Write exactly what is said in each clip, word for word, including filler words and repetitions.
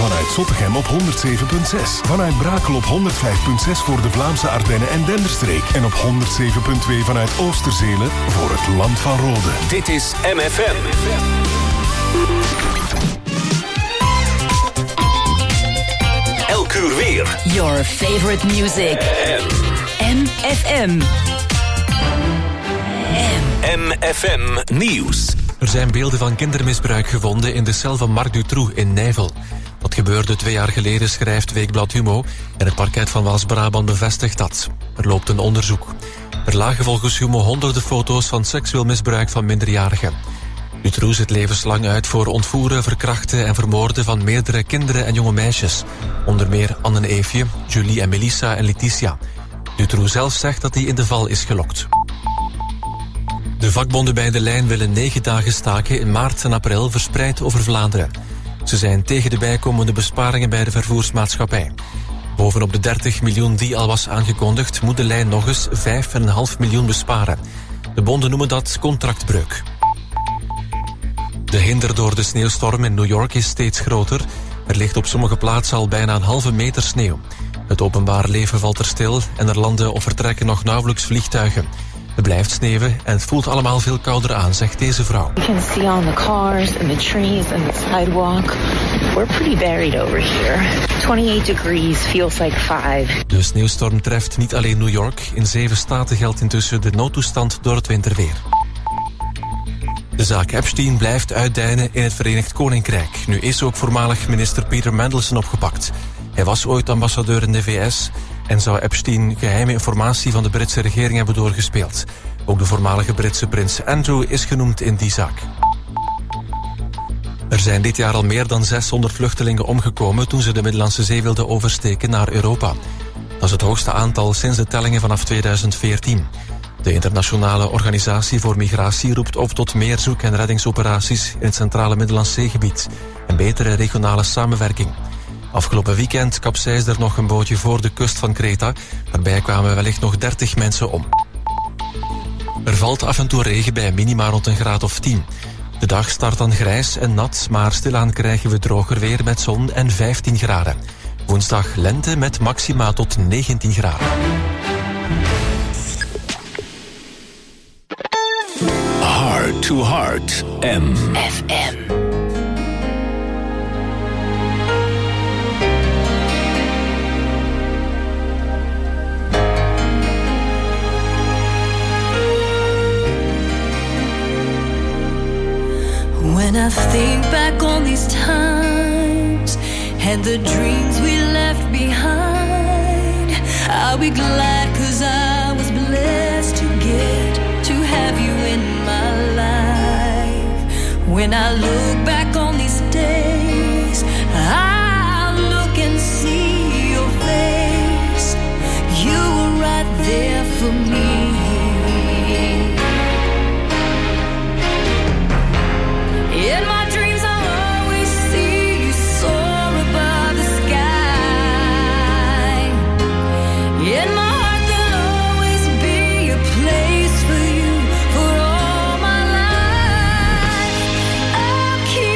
Vanuit Zottegem op honderd zeven komma zes. Vanuit Brakel op honderd vijf komma zes voor de Vlaamse Ardennen en Denderstreek. En op honderd zeven komma twee vanuit Oosterzelen voor het Land van Rode. Dit is M F M. Elk uur weer. Your favorite music. M F M. M F M Nieuws. Er zijn beelden van kindermisbruik gevonden in de cel van Marc Dutroux in Nijvel. Dat gebeurde twee jaar geleden, schrijft Weekblad Humo. En het parket van Waals-Brabant bevestigt dat. Er loopt een onderzoek. Er lagen volgens Humo honderden foto's van seksueel misbruik van minderjarigen. Dutroux zit levenslang uit voor ontvoeren, verkrachten en vermoorden van meerdere kinderen en jonge meisjes. Onder meer Anne en Eefje, Julie en Melissa en Letitia. Dutroux zelf zegt dat hij in de val is gelokt. De vakbonden bij de lijn willen negen dagen staken in maart en april verspreid over Vlaanderen. Ze zijn tegen de bijkomende besparingen bij de vervoersmaatschappij. Bovenop de dertig miljoen die al was aangekondigd, moet de lijn nog eens vijf komma vijf miljoen besparen. De bonden noemen dat contractbreuk. De hinder door de sneeuwstorm in New York is steeds groter. Er ligt op sommige plaatsen al bijna een halve meter sneeuw. Het openbaar leven valt er stil en er landen of vertrekken nog nauwelijks vliegtuigen. Het blijft sneeuwen en het voelt allemaal veel kouder aan, zegt deze vrouw. You can see on the cars and the trees and the sidewalk. We're pretty buried over here. twenty-eight degrees feels like five. De sneeuwstorm treft niet alleen New York. In zeven staten geldt intussen de noodtoestand door het winterweer. De zaak Epstein blijft uitdijnen in het Verenigd Koninkrijk. Nu is ook voormalig minister Peter Mandelson opgepakt. Hij was ooit ambassadeur in de V S en zou Epstein geheime informatie van de Britse regering hebben doorgespeeld. Ook de voormalige Britse prins Andrew is genoemd in die zaak. Er zijn dit jaar al meer dan zeshonderd vluchtelingen omgekomen toen ze de Middellandse Zee wilden oversteken naar Europa. Dat is het hoogste aantal sinds de tellingen vanaf tweeduizend veertien. De internationale organisatie voor migratie roept op tot meer zoek- en reddingsoperaties in het centrale Middellandse Zeegebied en betere regionale samenwerking. Afgelopen weekend kapseisde er nog een bootje voor de kust van Kreta. Daarbij kwamen wellicht nog dertig mensen om. Er valt af en toe regen bij minima rond een graad of tien. De dag start dan grijs en nat, maar stilaan krijgen we droger weer met zon en vijftien graden. Woensdag lente met maxima tot negentien graden. Heart to Heart. M F M. When I think back on these times and the dreams we left behind, I'll be glad 'cause I was blessed to get to have you in my life. When I look back on these days, I'll look and see your face. You were right there for me. In my dreams I'll always see you soar above the sky. In my heart there'll always be a place for you for all my life. I'll keep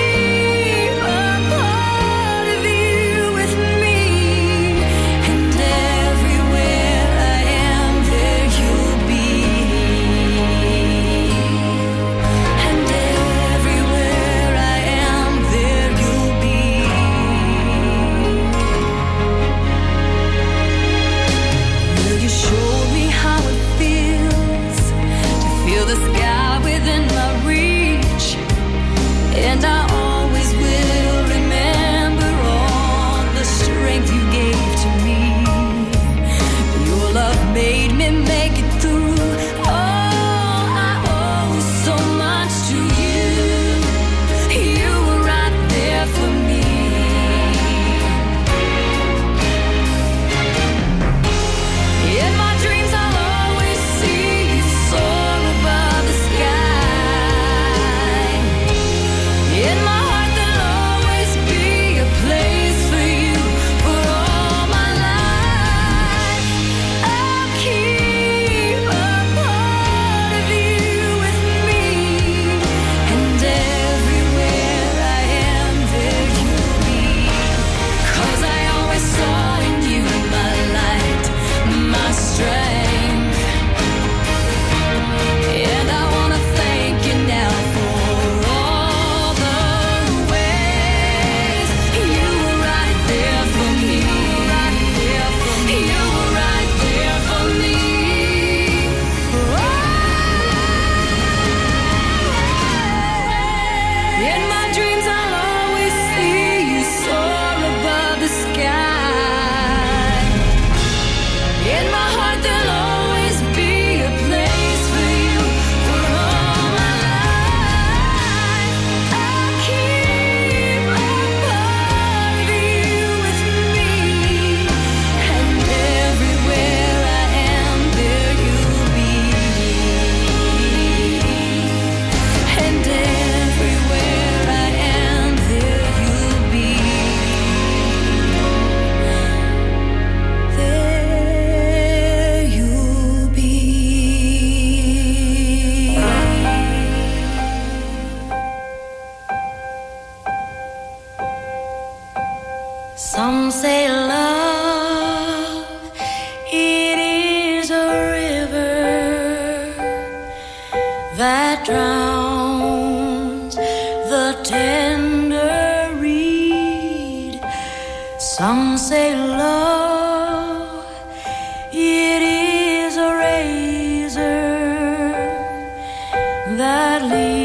Some say love, it is a river that drowns the tender reed. Some say love, it is a razor that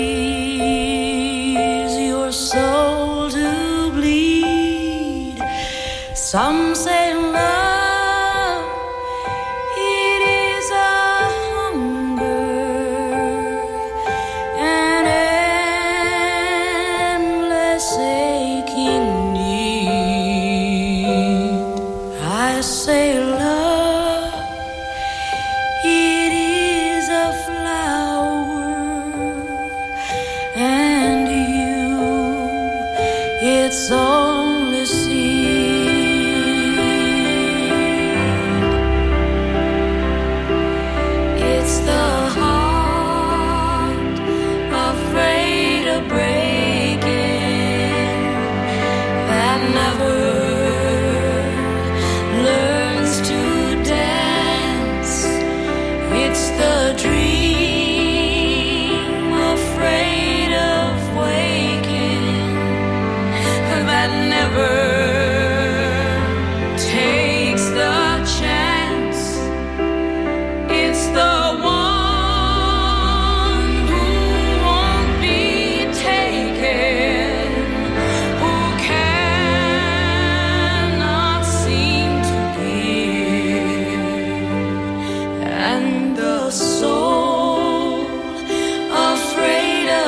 leaves your soul to bleed. Some say love, it is a hunger, an endless aching need. I say love, it is a flower, and you, it's only seed. It's the heart afraid of breaking that never learns to dance. It's the dream afraid of waking that never takes the chance. It's the one who won't be taken, who cannot seem to give, and the soul afraid of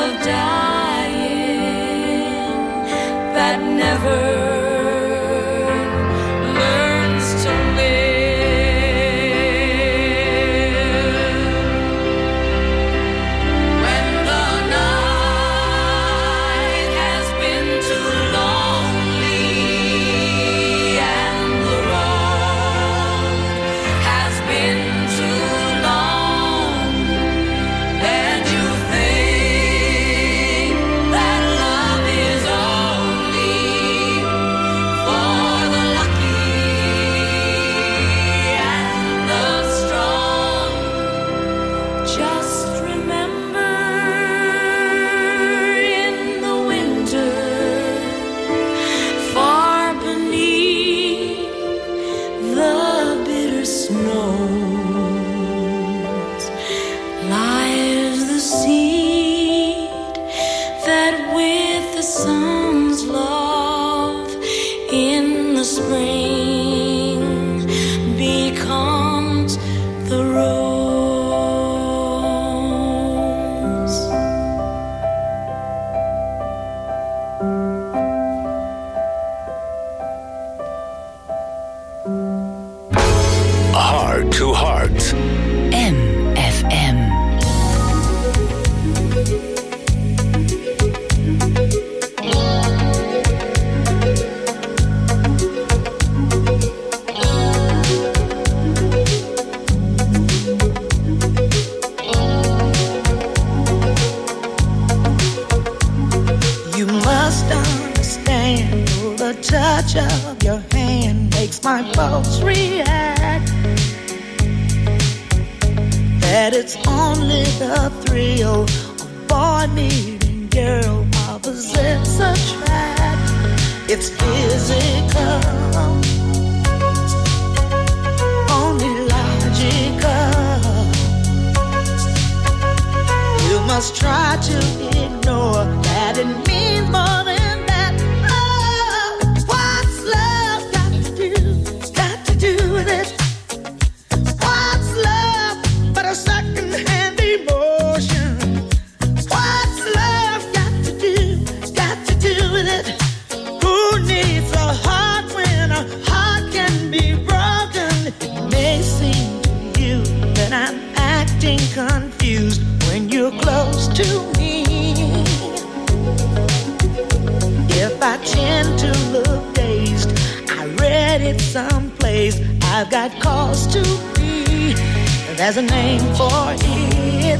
dying that never learns to live. When the night has been too lonely and the road has been too long, and you think that love is only for the lucky and the strong, just remember in the winter, far beneath the bitter snows, lies the seed that with the sun's love in the spring becomes the rose. Heart to Heart. M F M. You must understand, the touch of your hand makes my pulse react. That it's only the thrill of boy meeting girl, opposites attract. It's physical, only logical. You must try to ignore that it means more than that. Oh, what's love got to do? Got to do with it. What's love but a second-hand emotion? What's love got to do? Got to do with it. Who needs a heart when a heart can be broken? It may seem to you that I'm acting confused when you're close to me. If I tend to look dazed, I read it someplace. I've got cause to be. There's a name for it.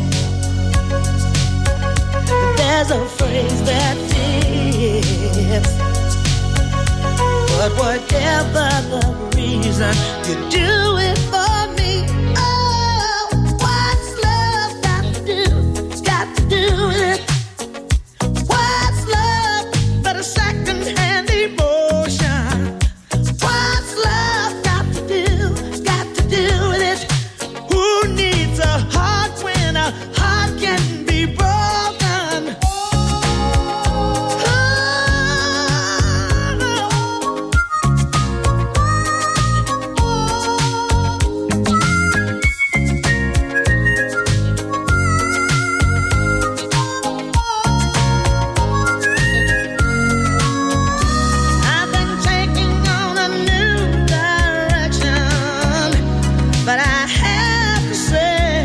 There's a phrase that fits. But whatever the reason, you do it for me. Oh, what's love got to do? It's got to do with it. What's love but a second-hand emotion? What's love got to do? Got to do with it. Who needs a heart when a heart can be broken? I've been taking on a new direction, but I have to say,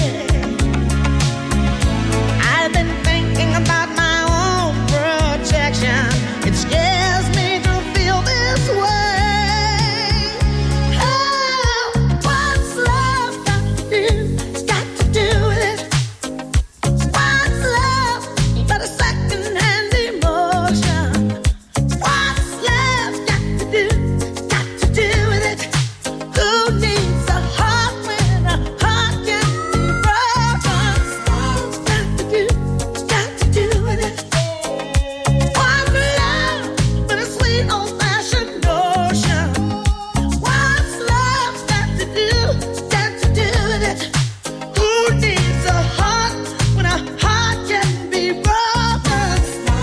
I've been thinking about my own protection. It scares me to feel this way. Oh, what's love got to do? It's got to do with it. What's love but a second-hand emotion? What's love got to do? Got to do with it. Who needs a heart when a heart can be broken? What's got to do? Got to do with it. What's love but a sweet old-fashioned notion? What's love got to do? Got to do with it. Who needs a heart when a heart can be broken?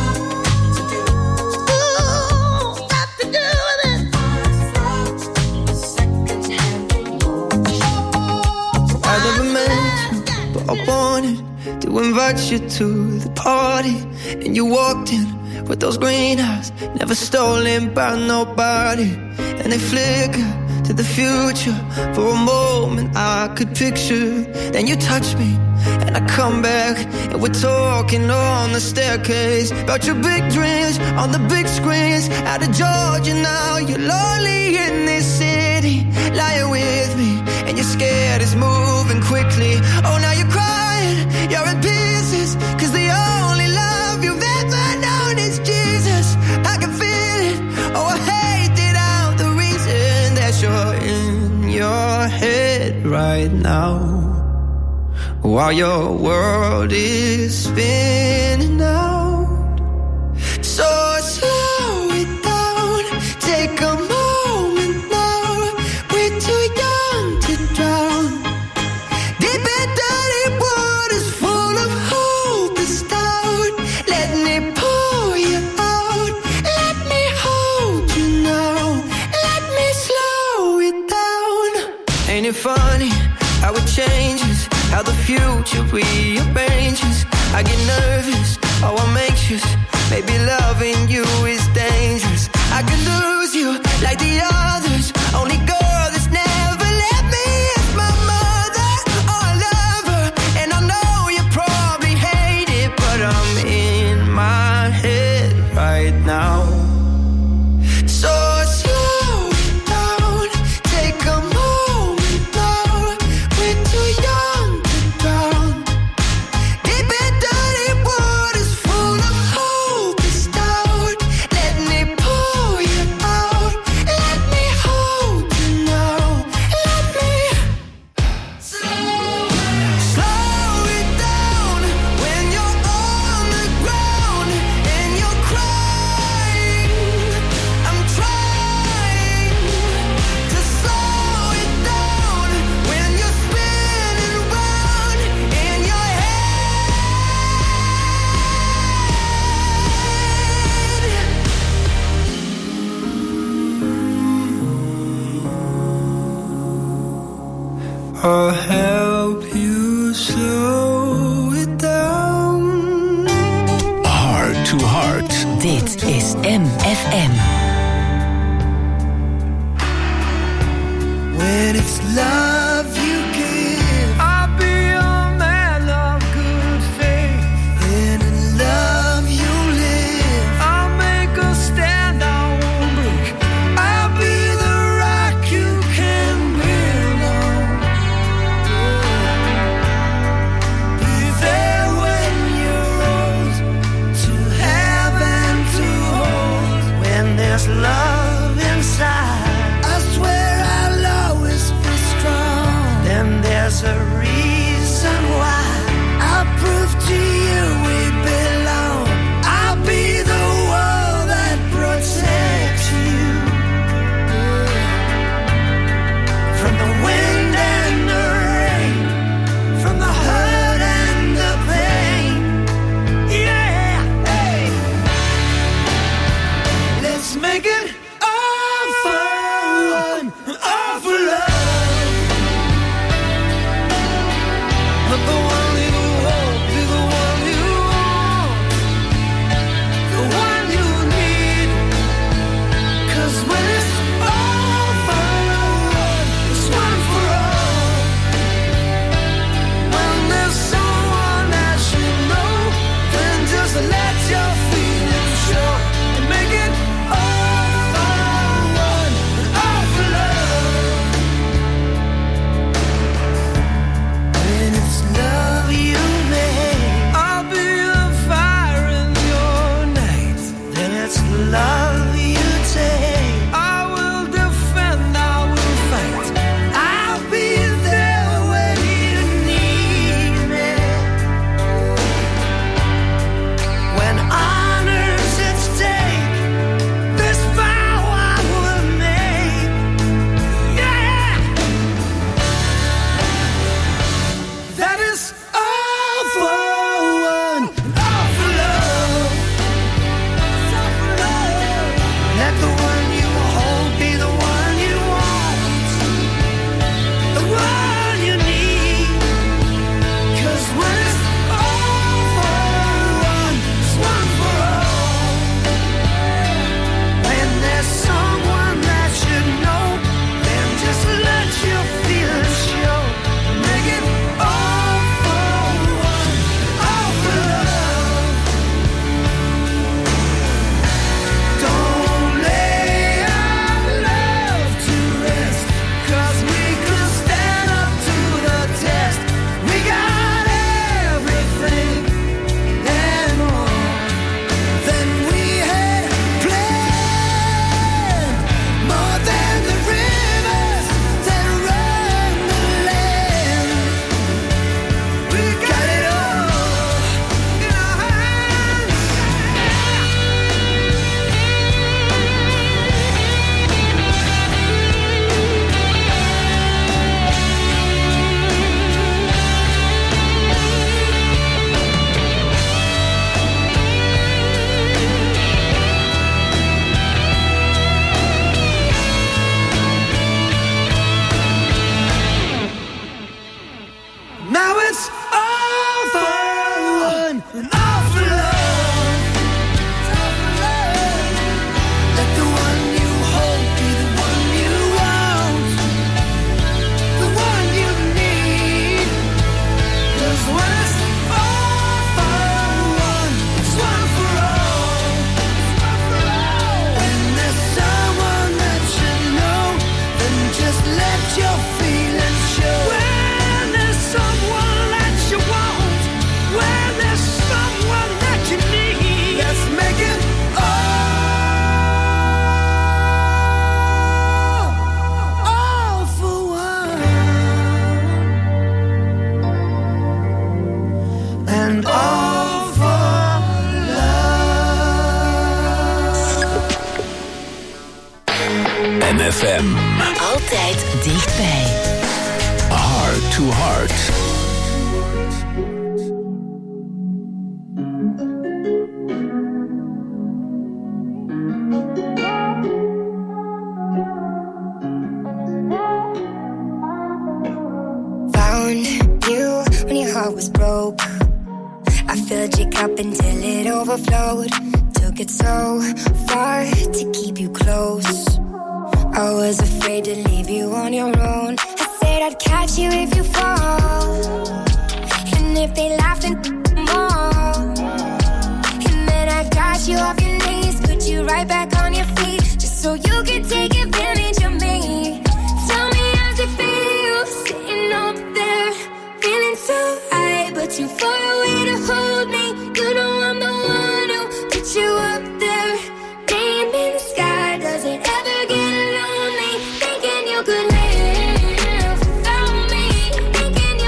Ooh, got to do with it. I never meant to, but I wanted to invite you to the party. And you walked in with those green eyes, never stolen by nobody. And they flicker to the future. For a moment I could picture. Then you touch me and I come back, and we're talking on the staircase about your big dreams on the big screens. Out of Georgia now, you're lonely in this city, lying with me, and you're scared it's moving quickly. Oh, now you're crying, you're in pieces, cause the only love you've ever known is Jesus. I can feel it, oh I hate it, I'm the reason that you're in your head right now, while your world is spinning out. So slow it down, take a moment now. We're too young to drown. Deep and dirty waters full of hope is down. Let me pull you out. Let me hold you now. Let me slow it down. Ain't it funny how it changes, how the future rearranges? I get nervous, oh I'm anxious. Maybe loving you is dangerous. I could lose you like the others. Only girl that's never let me is my mother. Oh I love her, and I know you probably hate it, but I'm in my head right now. So slow it down, take a moment now. We're too young to drown. Deep and dirty waters full of hope is down. Let me pull you out. Let me hold you now. Let me slow, slow it down when you're on the ground and you're crying. I'm trying to slow it down when you're spinning round in your head. I'll help you slow it down. Heart to Heart. Dit is M F M. When it's love you give, I'll be a man of good faith. Then in love you live, I'll make a stand, I won't break. I'll be the rock you can build on. Be there when you're old, to have and to hold. When there's love in a reason why I'll prove to you we belong. I'll be the wall that protects you from the wind and the rain, from the hurt and the pain. Yeah, hey. Let's make it all for one, all for love. Let the one you hold be the one you want, the one you need. 'Cause when it's all for one, it's one for all. When there's someone that you know, then just let your feelings show and make it all for one, all for love. When it's love you make, I'll be the fire in your night. Then it's love you take, I will defend, I will fight. I'll be there when you need me. When honor's at stake, this vow I will make. Yeah, that is all for one, all for love. All for love. Let the one you hold be the one you want, the one you need. 'Cause when it's all for one, it's one for all. When there's someone that you know, then just let your feelings show. Make it all for one, all for love. Don't lay our love to rest, 'cause we could stand up to the test. We got everything and more than we had planned, more than the rivers that run the land. We got it all in our hands. Now it's all for one and all for love. All for love. Let the one you hold be the one you want, the one you need. 'Cause when it's all for one, it's one for all. When there's someone that you know, then just let your feelings show. When there's someone that you want, when there's someone that you need, let's make it all, all for one, and all for love. N F M. Altijd dichtbij. Heart to Heart. Found you when your heart was broke. I filled your cup until it overflowed. Took it so far to keep you close. I was afraid to leave you on your own. I said I'd catch you if you fall, and if they laughed and more. And then I got you off your knees, put you right back on your feet, just so you could take advantage of me. Tell me how's it feel, sitting up there, feeling so high, but too far away to hold me. You know I'm the one who put you up there, name in the sky. Does it ever get lonely, thinking you could live without me, thinking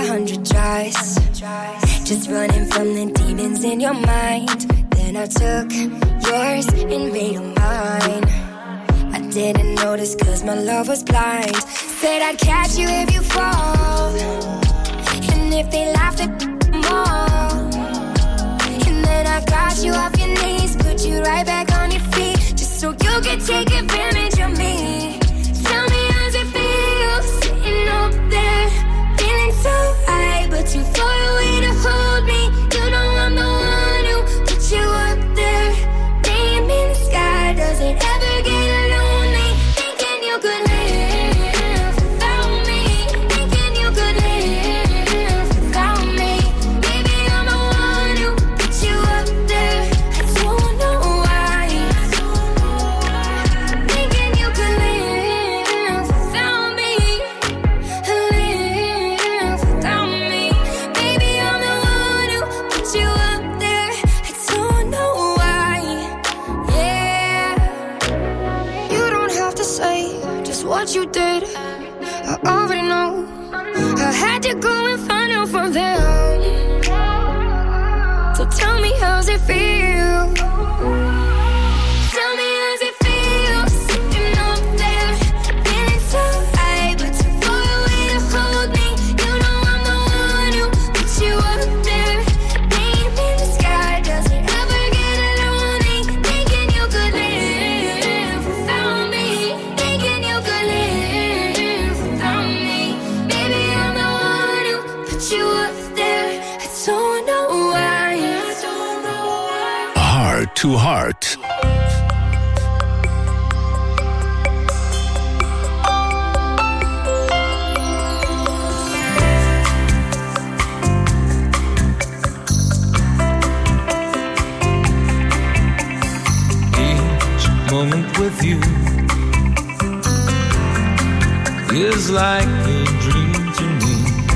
hundred tries, just running from the demons in your mind. Then I took yours and made them mine. I didn't notice cause my love was blind. Said I'd catch you if you fall, and if they laughed at them all. And then I got you off your knees, put you right back on your feet, just so you could take advantage of me. Tell me how's it feel, sitting up there, feeling so high, but too far away to hold me. You know I'm the one who put you up there. Name in the sky, does it ever get lonely? Thinking you could live without me, thinking you could live without me. Maybe I'm the one who put you up there. I don't know why. Thinking you could live without me, live without me. Maybe I'm the one who put you up there. I don't know why. Yeah. You don't have to say just what you did. I already know. I had to go and find out from them. So tell me how's it feel? Tell me how's it feel, sitting up there, feeling so high, but too far away to hold me. You know I'm the one who put you up there. Name in the sky, does it ever get lonely? Thinking you could live without me, thinking you could live without me. Baby, I'm the one who put you up there. I don't know why. I don't know why. Heart to Heart. Each moment with you is like a dream to me.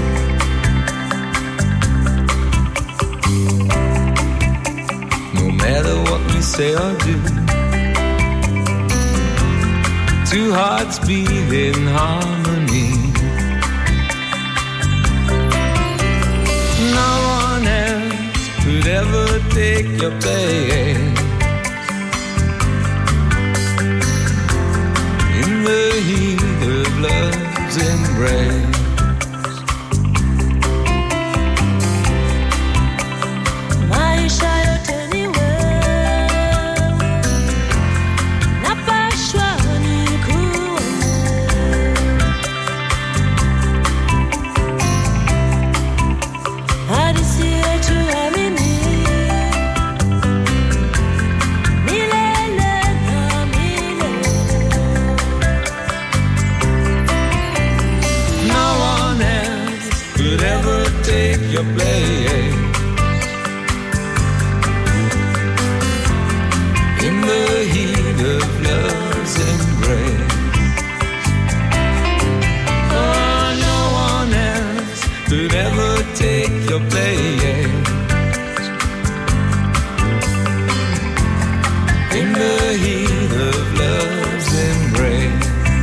No matter what we say or do, two hearts beat in harmony. No one else could ever take your place in the heat of love's embrace. Maisha yote ni wewe, napashwa nikuone. Hadithi yetu amini, milele na milele. No one else could ever take your place in the heat of love's embrace. Oh, no one else could ever take your place in the heat of love's embrace.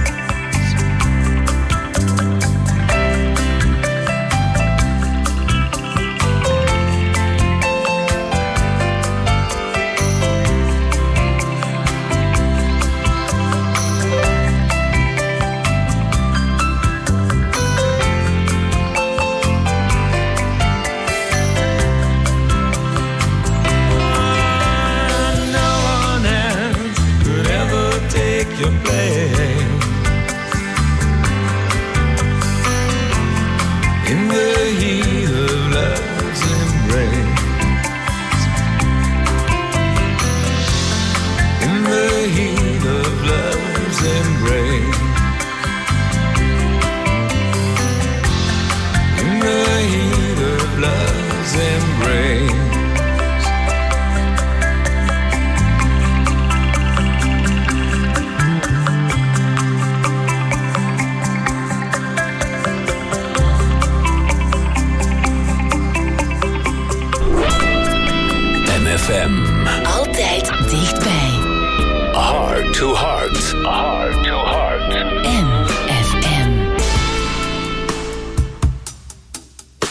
No one else could ever take your place in the heat of love's embrace. In the heat of love's embrace. In the heat of love's embrace. M F M. Altijd dichtbij. Heart to Heart. Heart to Heart. M F M.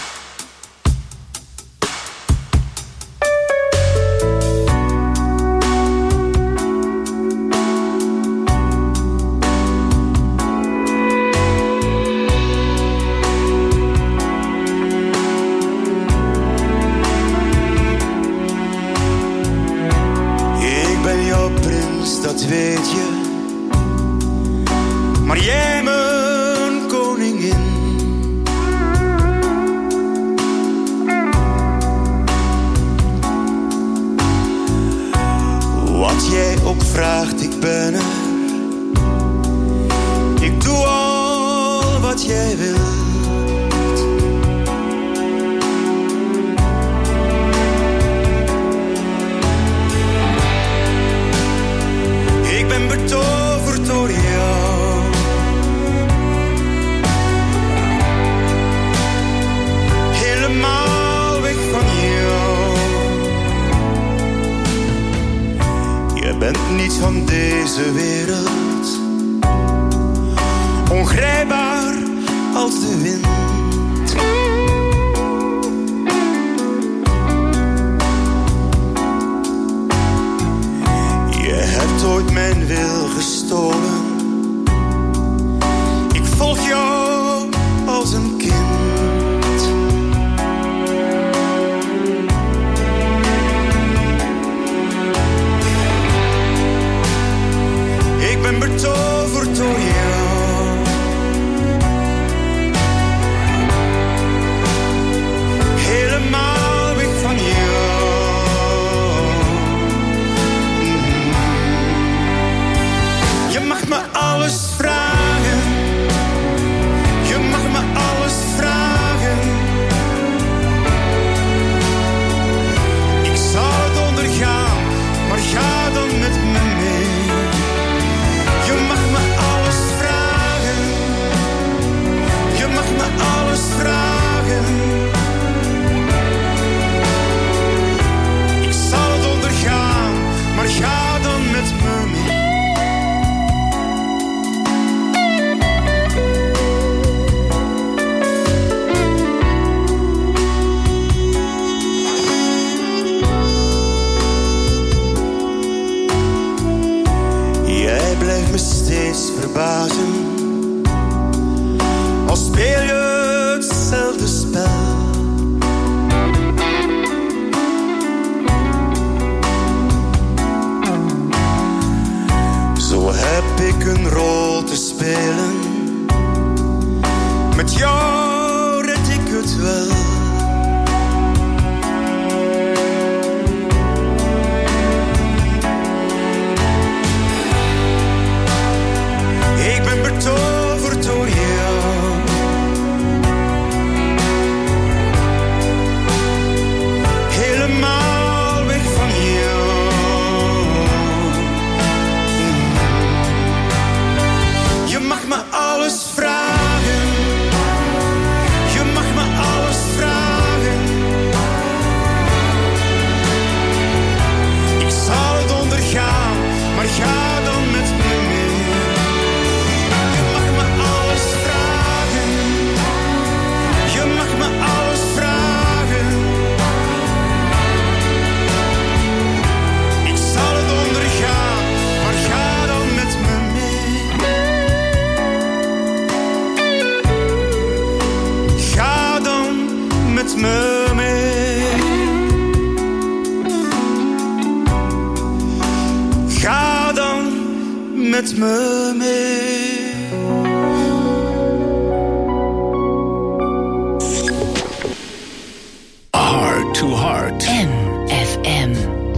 van deze wereld, ongrijpbaar als de wind. Je hebt ooit mijn wil gestolen, ik volg jou als een kind. Ik ben betoverd door jou, helemaal weg van jou. Mm. Je mag me alles vragen, je mag me alles vragen. Ik zal het ondergaan, maar ga dan met me mee. Je mag me alles vragen, je mag me alles vragen. Ik zal het ondergaan, maar ga dan met me mee. Jij blijft me steeds verbazen, al speel je hetzelfde spel. Zo heb ik een rol te spelen, met jou red ik het wel. Ik ben betoverd door jou, helemaal weg van jou. Mm. Je mag me alles vragen, je mag me alles vragen. Ik zal het ondergaan, maar ga dan met me mee. Je mag me alles vragen, ik zal het ondergaan, maar ga dan met me mee. Ga dan met me mee. Ga dan met me mee. Heart to Heart. M F M.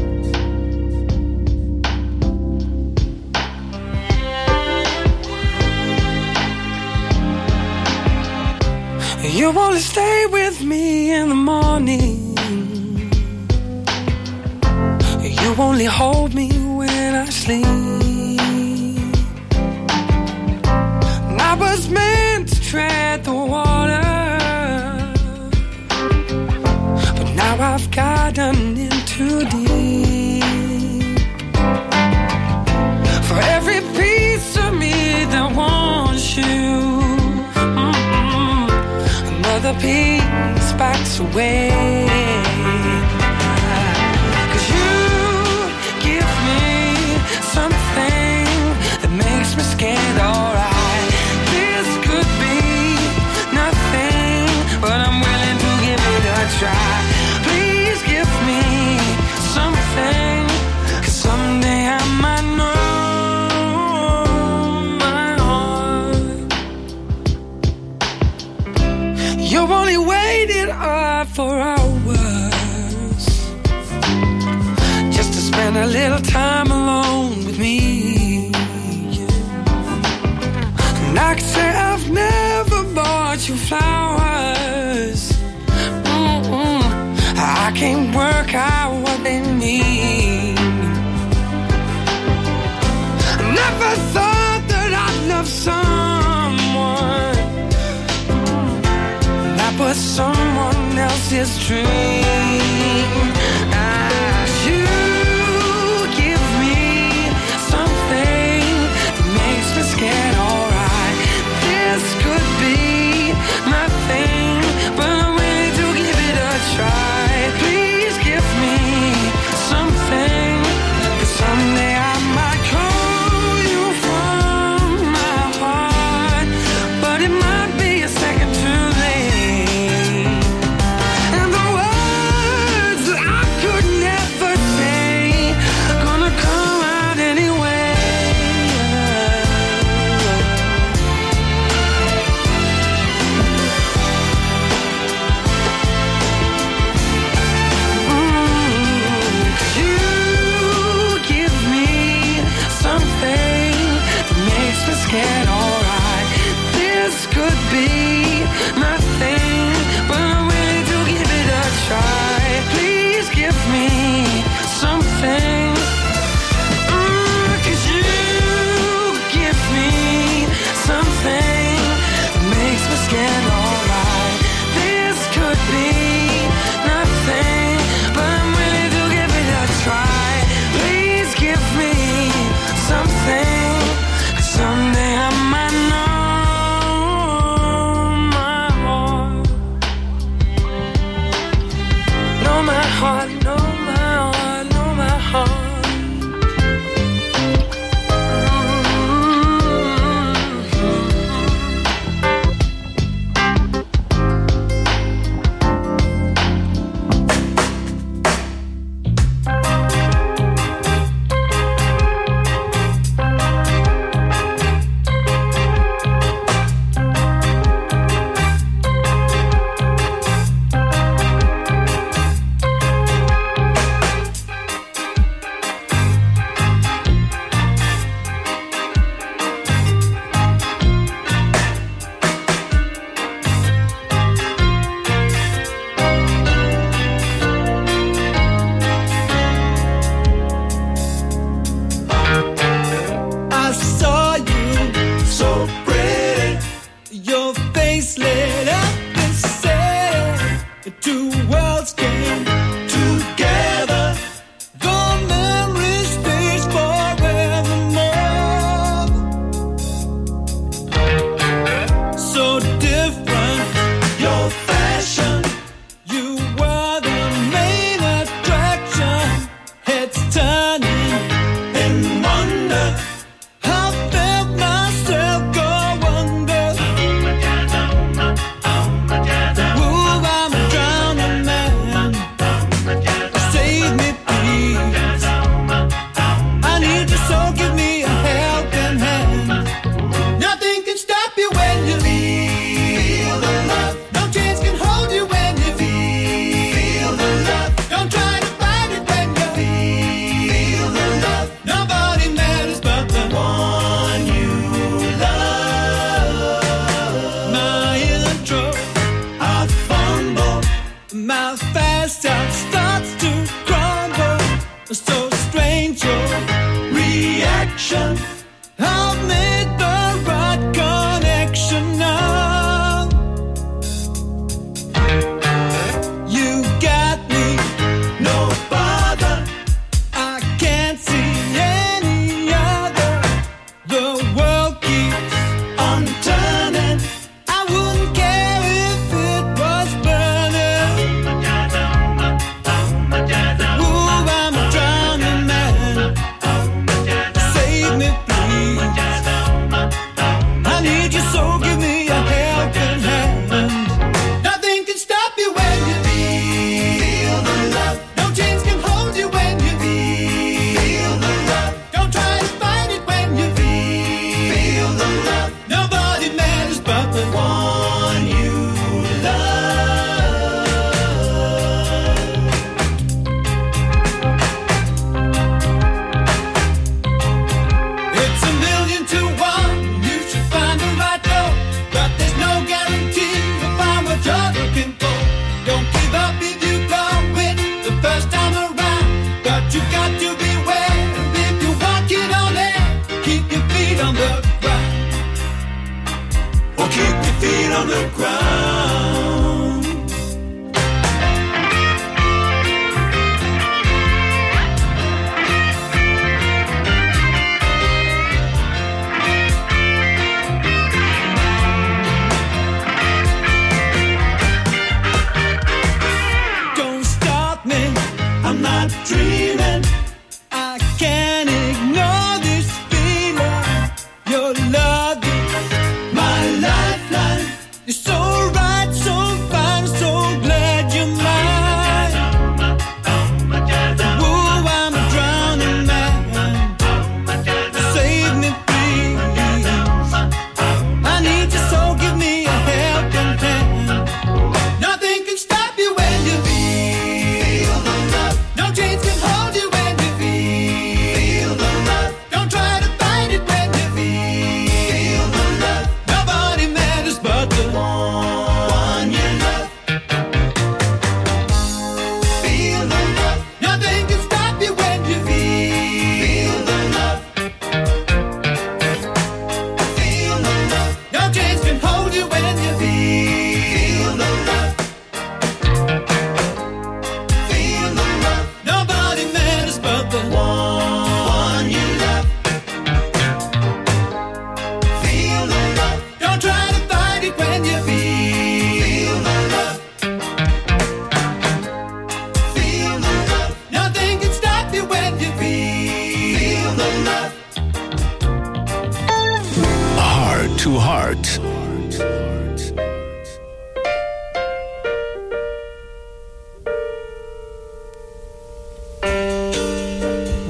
You only stay with me in the morning, you only hold me when I sleep. And I was meant to tread the water, but now I've gotten in too deep. For every piece of me that wants you, mm-mm, another piece backs away. 'Cause you give me something that makes me scared, alright. This could be nothing, but I'm willing to give it a try. Please give me something, 'cause someday I might know my heart. You only waited up for hours just to spend a little time alone with me. And I could say I've never bought you flowers. Mm-mm. I can't work out what they mean. I never thought that I'd love someone that was someone else's dream. Ah, you give me some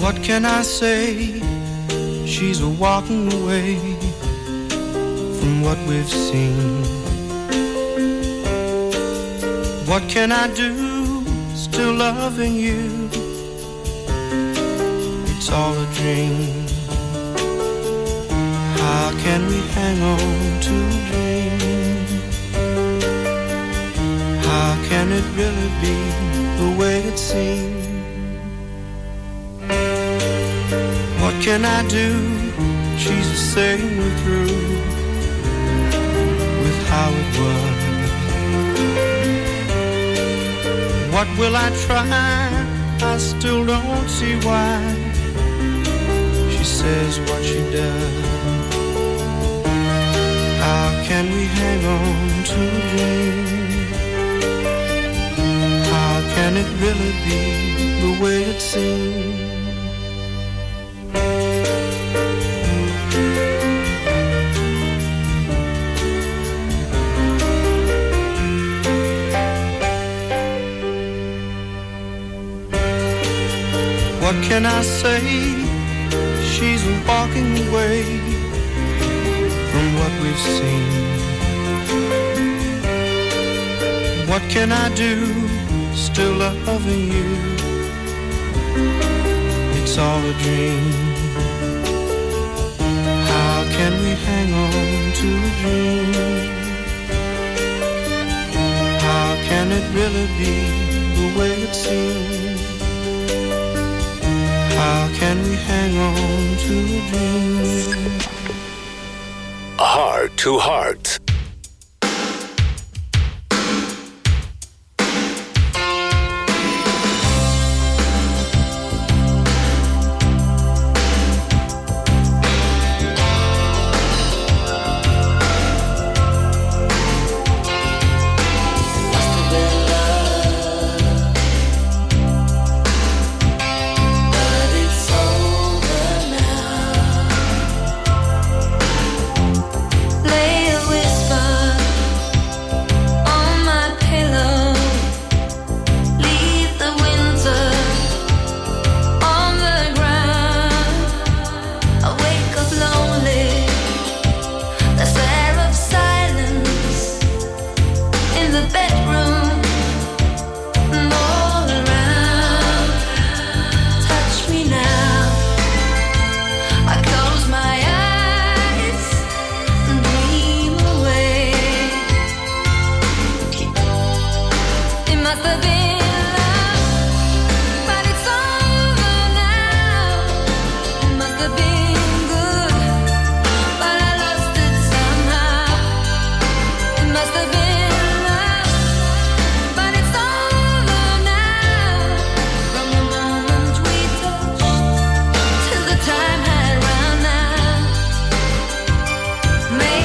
What can I say? She's a walking away from what we've seen. What can I do? Still loving you. It's all a dream. How can we hang on to a dream? How can it really be the way it seems? What can I do? She's a saying me through with how it was. What will I try? I still don't see why she says what she does. How can we hang on to a dream? How can it really be the way it seems? What can I say? She's walking away from what we've seen. What can I do? Still loving you. It's all a dream. How can we hang on to a dream? How can it really be the way it seems? How can we hang on to a dream? Heart to Heart.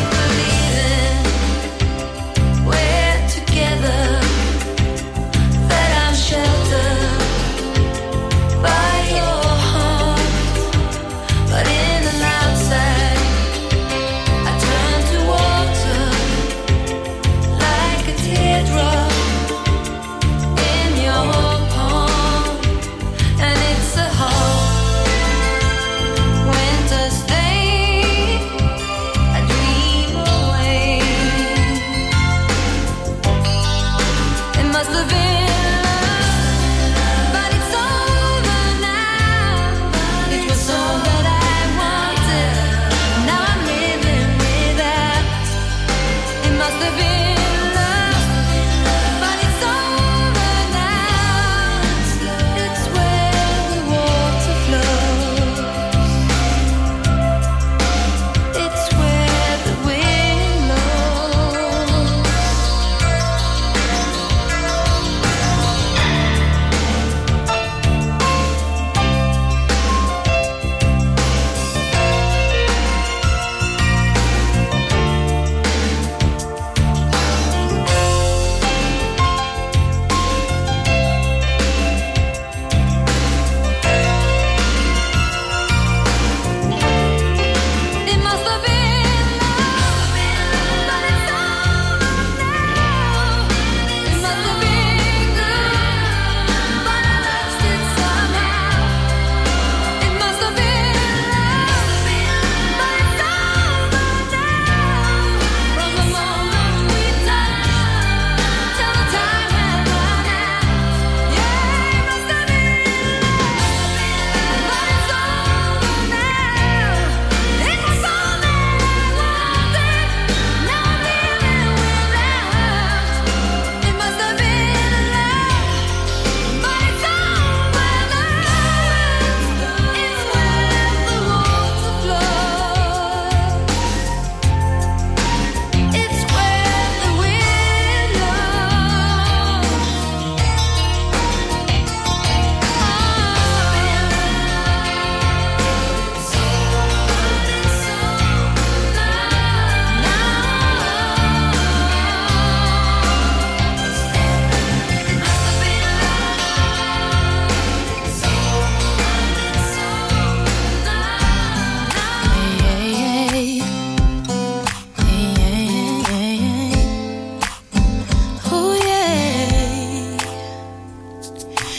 Together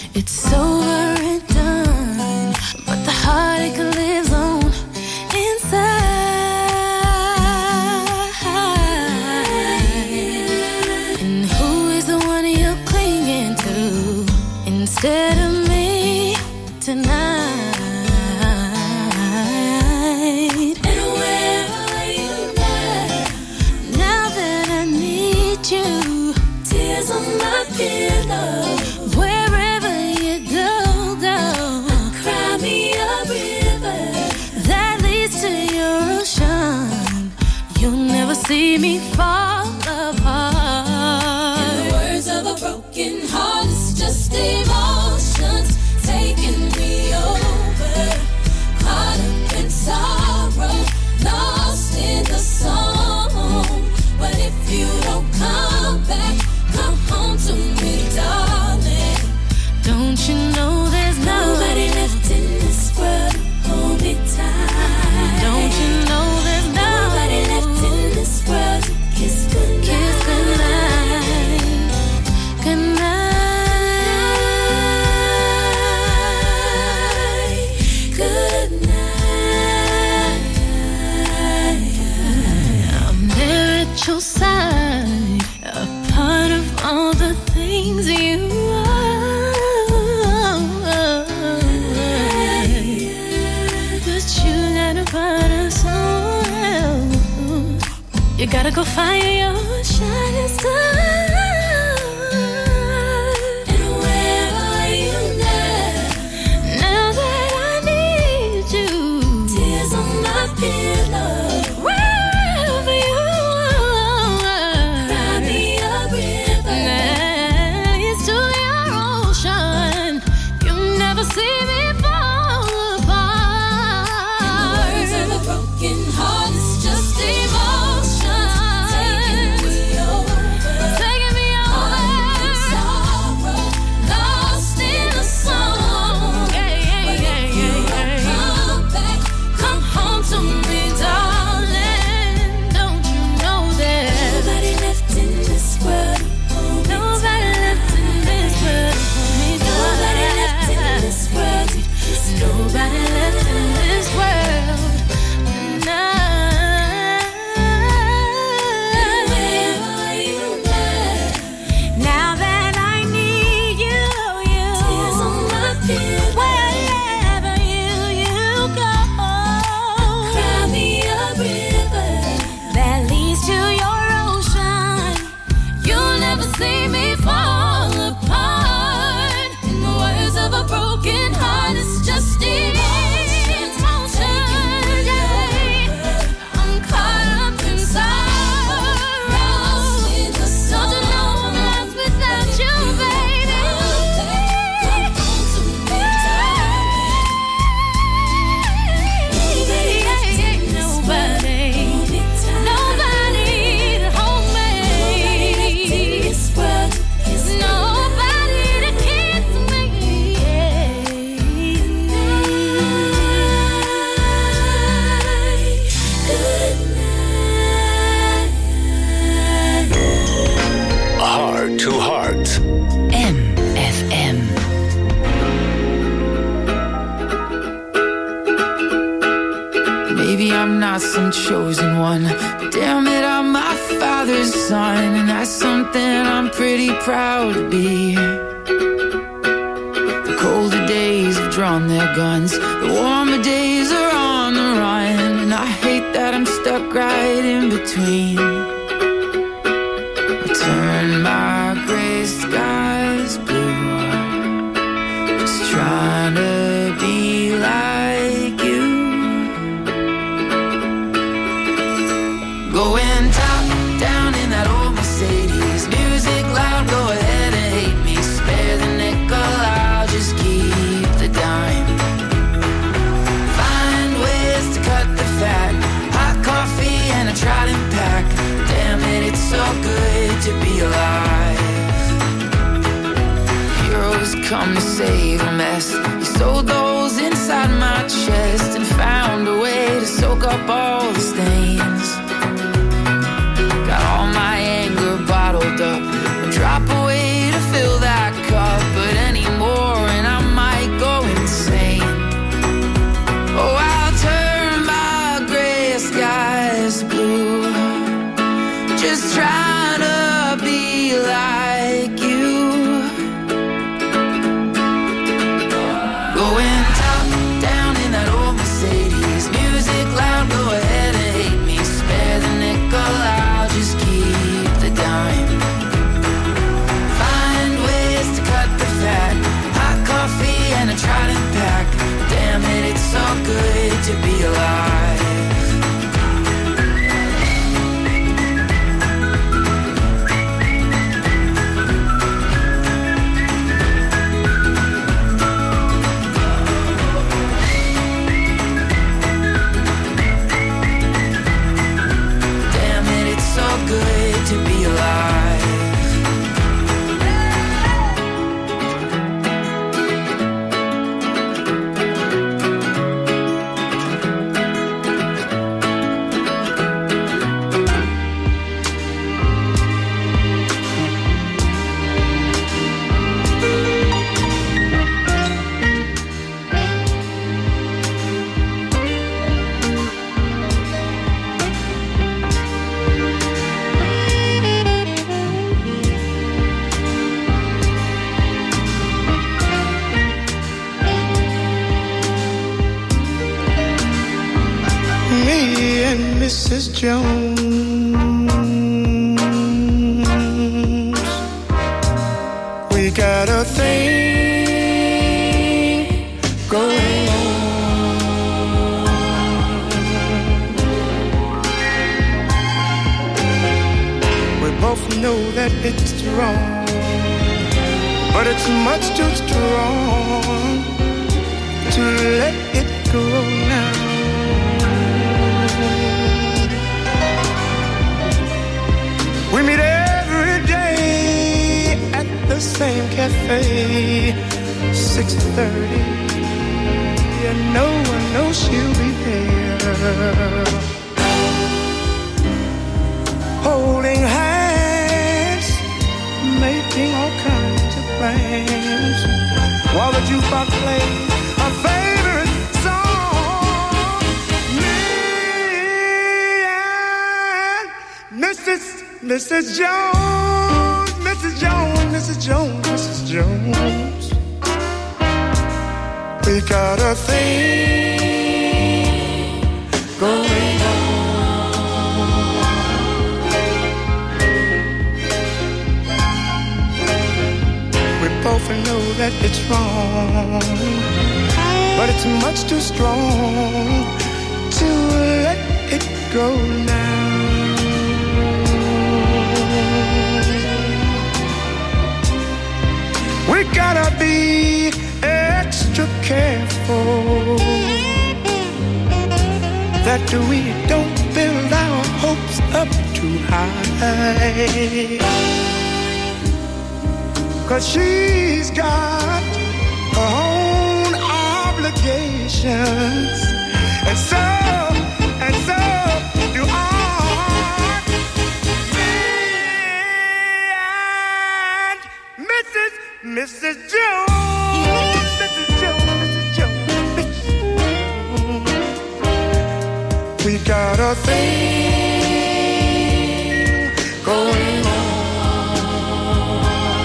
It's over and done, but the heartache lives on inside. And who is the one you're clinging to instead of me tonight? And where are you now? Now that I need you, tears on my pillow. Wherever you go, go. Cry me a river that leads to your ocean. You'll never see me fall apart. In the words of a broken heart, it's just emotions taking me over. Caught up in sorrow, lost in the song. But if you don't come back, come home to me, darling. Don't you know there's nobody left in this world to hold me tight? Don't you know there's nobody left in this world to kiss goodnight? Kiss goodnight, goodnight, goodnight. I'm there at your side, a part of all the things you are. But you gotta find us someone. You gotta go find your shining star. And where are you now? Now that I need you, tears on my pillow. Wherever you are, cry me a river that leads to your ocean. You'll never see me fall apart. In the words of a broken heart, it's just emotion taking me over. Taking me over. Sorrow, lost in a song. Yeah, yeah, but yeah, if you yeah, don't yeah. come back, come home to me, darling. Don't you know there's nobody left in this world? Nobody left in this world for me, nobody left in this world. Nobody left in this world tonight. Where are you now? Now that I need you, you. Tears on my pillow. Wherever you, you go. Cry me a river that leads to your ocean. You'll never see me fall apart. In the words of a broken heart, it's just emotion. I'm caught up in sorrow. Lost in the sun. Don't you know I'm lost without you, baby? Come home to me, darling. Nobody, nobody to hold me. Nobody to kiss me. Heart to Heart. M F M. Maybe I'm not some chosen one, but damn it, I'm my father's son, and that's something I'm pretty proud to be. The colder days have drawn their guns, the warmer days are on the run, and I hate that I'm stuck right in between. I turn my gray skies blue, just trying to be like you. Going top down in that old Mercedes, music loud, go ahead and hate me. Spare the nickel, I'll just keep the dime. Find ways to cut the fat, hot coffee and a Trident pack. Damn it, it's so good to be alive. Heroes come to save a mess. You sewed those inside my chest and found a way to soak up all the stains. Got all my anger bottled up, a drop away to fill that cup. But anymore Missus Jones. We got a thing going on. We both know that it's wrong, but it's much too strong to let it go now. We meet every day at the same cafe, six thirty, and no one knows she'll be there. Holding hands, making all kinds of plans, while the jukebox plays our favorite song. Me and Missus Missus Jones, Missus Jones, Missus Jones, Missus Jones. We got a thing going on. We both know that it's wrong, but it's much too strong to let it go now. We gotta be extra careful that we don't build our hopes up too high, 'cause she's got her own obligations, and so, and so do I. Missus Jones, Missus Jones, Missus Jones, Missus Jones. We got a thing going on.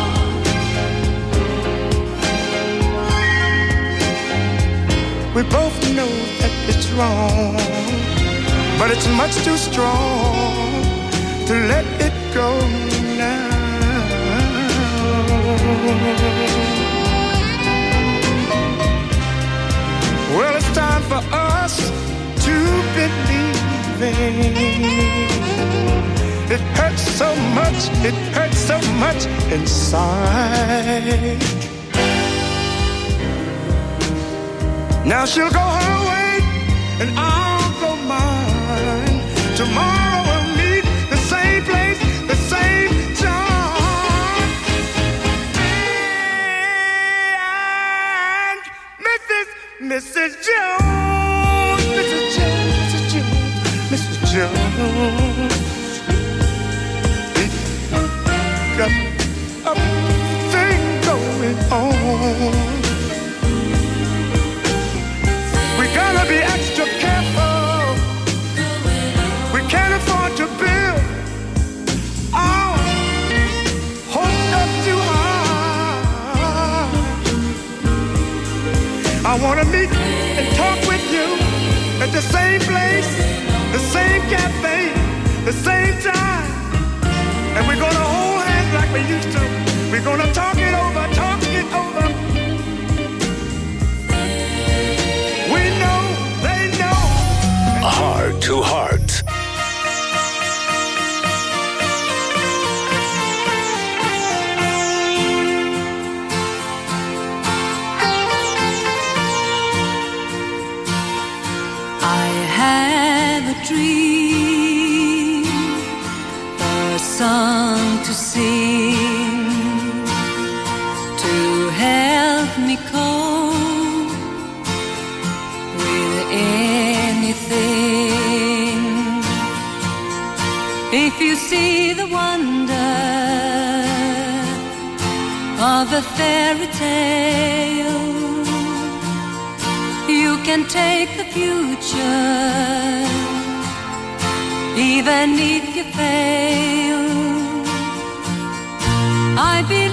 We both know that it's wrong, but it's much too strong to let it go now. Well, it's time for us to believe in. It hurts so much, it hurts so much inside. Now she'll go her way and I'll go mine. Tomorrow we'll meet the same place, the same time. Missus Jones, Missus Jones, Missus Jones, Missus Jones. We got a thing going on. We gotta be extra careful. We can't afford to build our hopes up too high. I wanna meet and talk with you at the same place, the same cafe, the same time. And we're gonna hold hands like we used to. We're gonna talk it over, talk it over. We know, they know. Heart to Heart. Dream, a song to sing, to help me cope with anything. If you see the wonder of a fairy tale, you can take the future even if you fail. I believe